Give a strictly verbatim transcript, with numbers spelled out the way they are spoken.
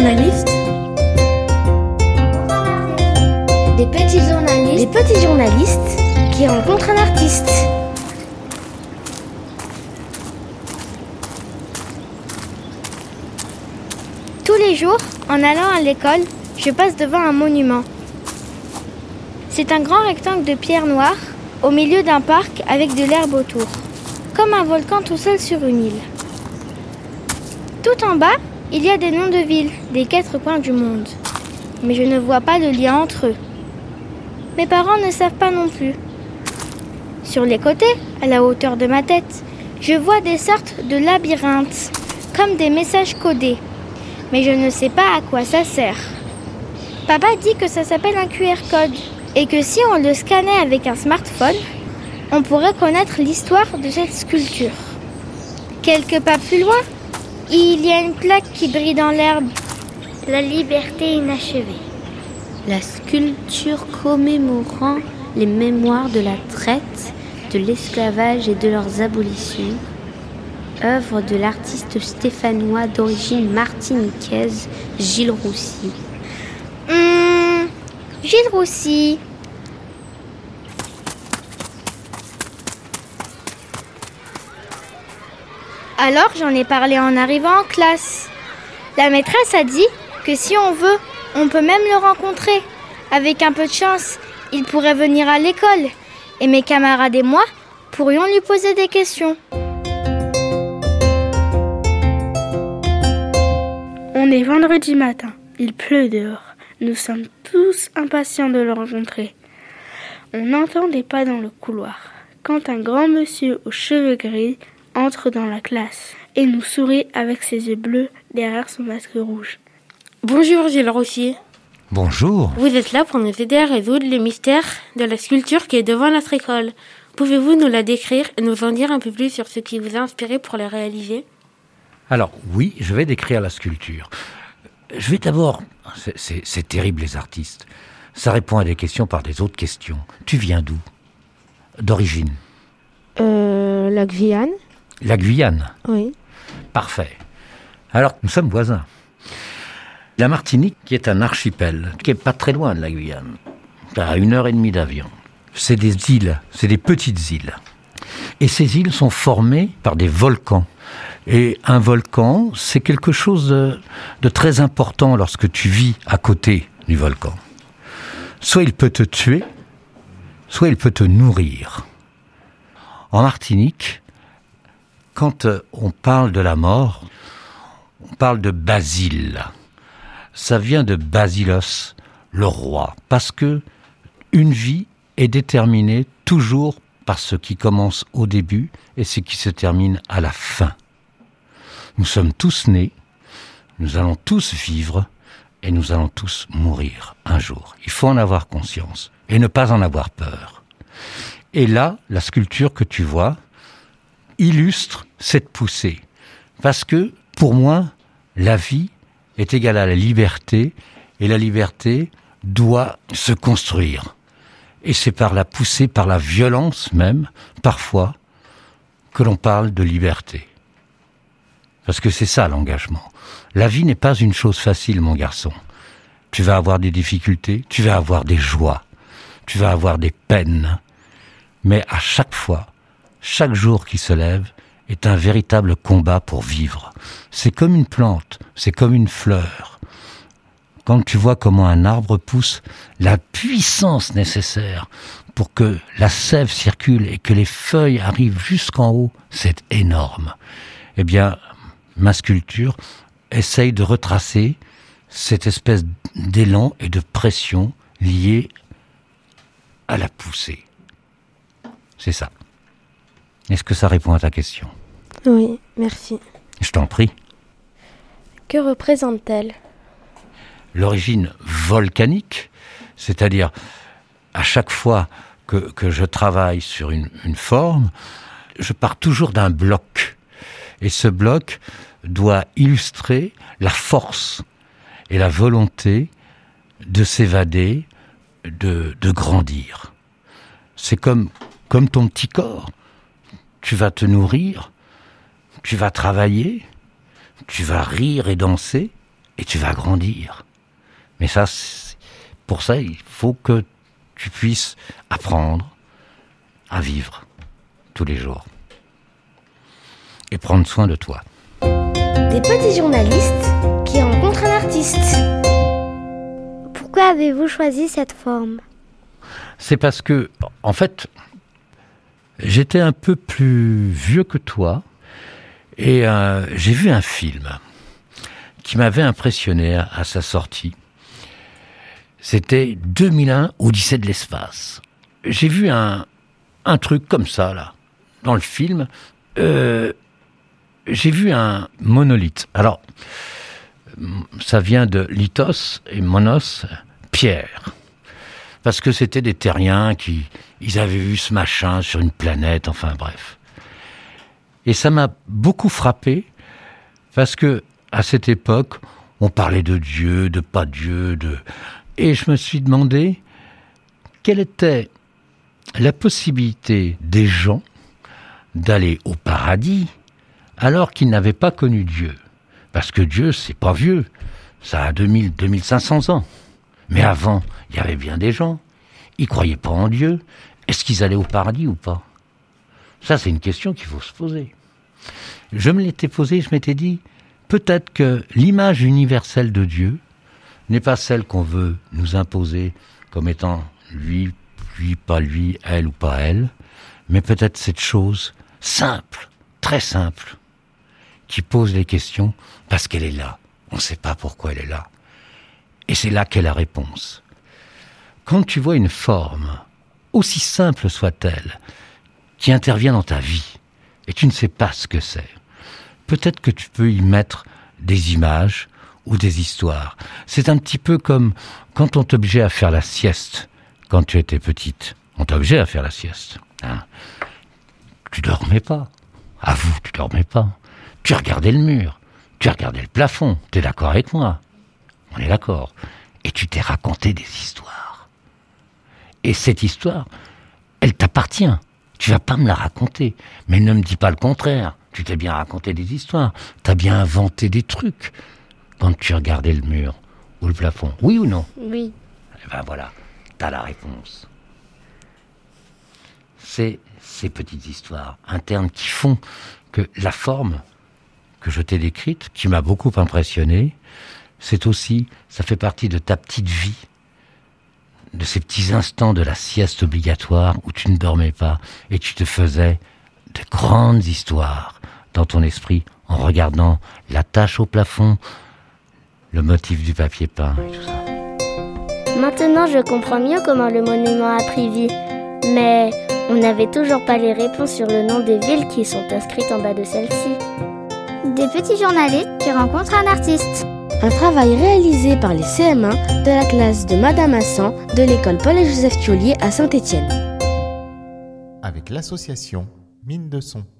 journalistes. Des petits journalistes. Des petits journalistes qui rencontrent un artiste. Tous les jours, en allant à l'école, je passe devant un monument. C'est un grand rectangle de pierre noire au milieu d'un parc avec de l'herbe autour, comme un volcan tout seul sur une île. Tout en bas, il y a des noms de villes des quatre coins du monde, mais je ne vois pas de lien entre eux. Mes parents ne savent pas non plus. Sur les côtés, à la hauteur de ma tête, je vois des sortes de labyrinthes, comme des messages codés, mais je ne sais pas à quoi ça sert. Papa dit que ça s'appelle un Q R code et que si on le scannait avec un smartphone, on pourrait connaître l'histoire de cette sculpture. Quelques pas plus loin, il y a une plaque qui brille dans l'herbe. La liberté inachevée. La sculpture commémorant les mémoires de la traite, de l'esclavage et de leurs abolitions. Œuvre de l'artiste stéphanois d'origine martiniquaise, Gilles Roussy. Hum, Gilles Roussy. Alors j'en ai parlé en arrivant en classe. La maîtresse a dit que si on veut, on peut même le rencontrer. Avec un peu de chance, il pourrait venir à l'école. Et mes camarades et moi pourrions lui poser des questions. On est vendredi matin, il pleut dehors. Nous sommes tous impatients de le rencontrer. On entend des pas dans le couloir, quand un grand monsieur aux cheveux gris entre dans la classe et nous sourit avec ses yeux bleus derrière son masque rouge. Bonjour Gilles Roussy. Bonjour. Vous êtes là pour nous aider à résoudre le mystère de la sculpture qui est devant notre école. Pouvez-vous nous la décrire et nous en dire un peu plus sur ce qui vous a inspiré pour la réaliser ? Alors oui, je vais décrire la sculpture. Je vais d'abord... C'est, c'est, c'est terrible les artistes. Ça répond à des questions par des autres questions. Tu viens d'où ? D'origine ? Euh, la Guyane. La Guyane ? Oui. Parfait. Alors, nous sommes voisins. La Martinique, qui est un archipel, qui est pas très loin de la Guyane, à une heure et demie d'avion. C'est des îles, c'est des petites îles. Et ces îles sont formées par des volcans. Et un volcan, c'est quelque chose de, de très important lorsque tu vis à côté du volcan. Soit il peut te tuer, soit il peut te nourrir. En Martinique, quand on parle de la mort, on parle de Basile. Ça vient de Basilos, le roi, parce que une vie est déterminée toujours par ce qui commence au début et ce qui se termine à la fin. Nous sommes tous nés, nous allons tous vivre et nous allons tous mourir un jour. Il faut en avoir conscience et ne pas en avoir peur. Et là, la sculpture que tu vois illustre cette poussée. Parce que, pour moi, la vie est égale à la liberté et la liberté doit se construire. Et c'est par la poussée, par la violence même, parfois, que l'on parle de liberté. Parce que c'est ça l'engagement. La vie n'est pas une chose facile, mon garçon. Tu vas avoir des difficultés, tu vas avoir des joies, tu vas avoir des peines. Mais à chaque fois, chaque jour qui se lève est un véritable combat pour vivre. C'est comme une plante, c'est comme une fleur. Quand tu vois comment un arbre pousse, la puissance nécessaire pour que la sève circule et que les feuilles arrivent jusqu'en haut, c'est énorme. Eh bien, ma sculpture essaye de retracer cette espèce d'élan et de pression liée à la poussée. C'est ça. Est-ce que ça répond à ta question ? Oui, merci. Je t'en prie. Que représente-t-elle ? L'origine volcanique, c'est-à-dire à chaque fois que, que je travaille sur une, une forme, je pars toujours d'un bloc. Et ce bloc doit illustrer la force et la volonté de s'évader, de, de grandir. C'est comme, comme ton petit corps. Tu vas te nourrir, tu vas travailler, tu vas rire et danser, et tu vas grandir. Mais ça, pour ça, il faut que tu puisses apprendre à vivre tous les jours et prendre soin de toi. Des petits journalistes qui rencontrent un artiste. Pourquoi avez-vous choisi cette forme ? C'est parce que, en fait, j'étais un peu plus vieux que toi et euh, j'ai vu un film qui m'avait impressionné à, à sa sortie. C'était deux mille un, Odyssée de l'espace. J'ai vu un, un truc comme ça, là, dans le film. Euh, j'ai vu un monolithe. Alors, ça vient de lithos et monos, pierre. Parce que c'était des terriens qui ils avaient vu ce machin sur une planète, enfin bref. Et ça m'a beaucoup frappé, parce que à cette époque, on parlait de Dieu, de pas Dieu, de... Et je me suis demandé quelle était la possibilité des gens d'aller au paradis alors qu'ils n'avaient pas connu Dieu. Parce que Dieu, c'est pas vieux, ça a deux mille, deux mille cinq cents ans. Mais avant, il y avait bien des gens. Ils croyaient pas en Dieu. Est-ce qu'ils allaient au paradis ou pas ? Ça, c'est une question qu'il faut se poser. Je me l'étais posée, je m'étais dit, peut-être que l'image universelle de Dieu n'est pas celle qu'on veut nous imposer comme étant lui, lui, pas lui, elle ou pas elle, mais peut-être cette chose simple, très simple, qui pose les questions parce qu'elle est là. On ne sait pas pourquoi elle est là. Et c'est là qu'est la réponse. Quand tu vois une forme, aussi simple soit-elle, qui intervient dans ta vie, et tu ne sais pas ce que c'est, peut-être que tu peux y mettre des images ou des histoires. C'est un petit peu comme quand on t'obligeait à faire la sieste quand tu étais petite. On t'obligeait à faire la sieste. Hein. Tu dormais pas. Avoue, tu dormais pas. Tu regardais le mur. Tu regardais le plafond. T'es d'accord avec moi ? On est d'accord. Et tu t'es raconté des histoires. Et cette histoire, elle t'appartient. Tu vas pas me la raconter. Mais ne me dis pas le contraire. Tu t'es bien raconté des histoires. T'as bien inventé des trucs quand tu regardais le mur ou le plafond. Oui ou non ? Oui. Eh ben voilà, t'as la réponse. C'est ces petites histoires internes qui font que la forme que je t'ai décrite, qui m'a beaucoup impressionné, c'est aussi, ça fait partie de ta petite vie, de ces petits instants de la sieste obligatoire où tu ne dormais pas et tu te faisais de grandes histoires dans ton esprit en regardant la tache au plafond, le motif du papier peint et tout ça. Maintenant, je comprends mieux comment le monument a pris vie. Mais on n'avait toujours pas les réponses sur le nom des villes qui sont inscrites en bas de celle-ci. Des petits journalistes qui rencontrent un artiste. Un travail réalisé par les C M un de la classe de Madame Assan de l'école Paul-Joseph Thiollier à Saint-Étienne. Avec l'association Mine de Son.